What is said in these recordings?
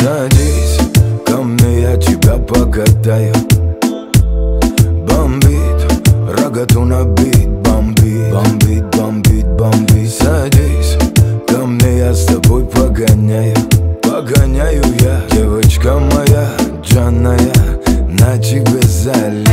Садись ко мне, я тебя покатаю. Бомбит, рогату набит, бомбит, бомбит, бомбит, бомбит. Садись ко мне, я с тобой погоняю. Погоняю я, девочка моя, джанная, на тебе залип.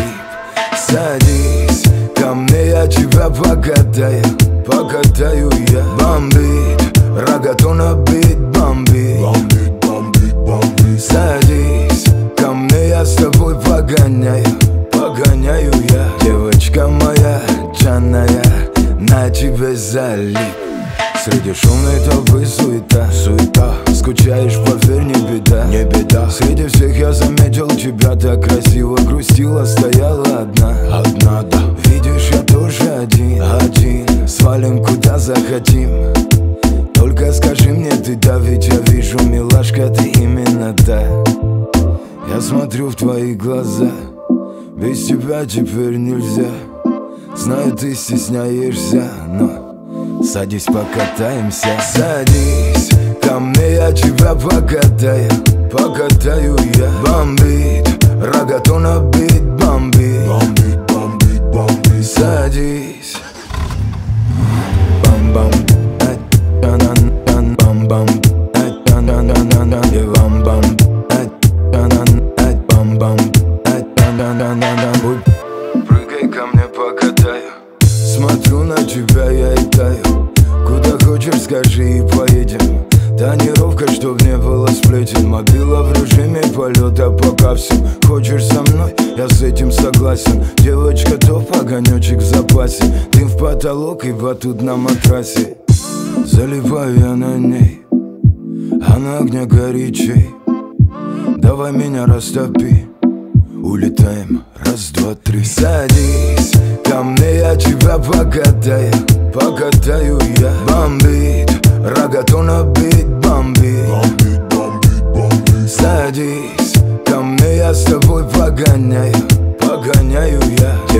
Садись ко мне, я тебя покатаю. Покатаю я. Бомбит, рогату набит, бомбит, бомбит, бомбит, бомбит. Садись ко мне, я с тобой погоняю. Погоняю я, девочка моя, джанная, на тебе залип. Среди шумной толпы суета, суета. Скучаешь, поверь, не беда, не беда. Среди всех я заметил тебя, так красиво грустила, стояла одна, одна, да. Видишь, я тоже один, один. Свалим куда захотим. Только скажи мне ты, да, ведь я вижу, милашка, ты именно та. Я смотрю в твои глаза, без тебя теперь нельзя. Знаю, ты стесняешься, но садись, покатаемся. Садись ко мне, я тебя покатаю. Покатаю я. Бомбит, рогату набит, бомбит, бомбит, бомбит, бомбит. Садись. Бам-бам, ай-та-нан-тан, бам-бам, ай-та-нан-нан-нан, и бам-бам, ай-та-нан, ай-бам-бам, ай-та-нан-нан-нан. Прыгай ко мне, покатаю. Смотрю на тебя, я и таю. Куда хочешь, скажи и поедем. Тонировка, чтоб не было сплетен. Мобила в режиме полета, пока все. Хочешь со мной, я с этим согласен. Девочка, топ, огонечек в запасе. Дым в потолок и батут на матрасе. Залипаю я на ней, а на огне горячей. Давай меня растопи, улетаем, раз, два, три. Садись ко мне, я тебя покатаю. Покатаю я. Бомбит, рогату набит, бомбит, бомбит, бомбит, бомбит. Садись ко мне, я с тобой погоняю. Погоняю я.